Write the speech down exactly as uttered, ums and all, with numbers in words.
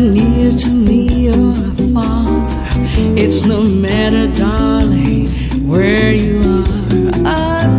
near to me or far, it's no matter, darling, where you are. I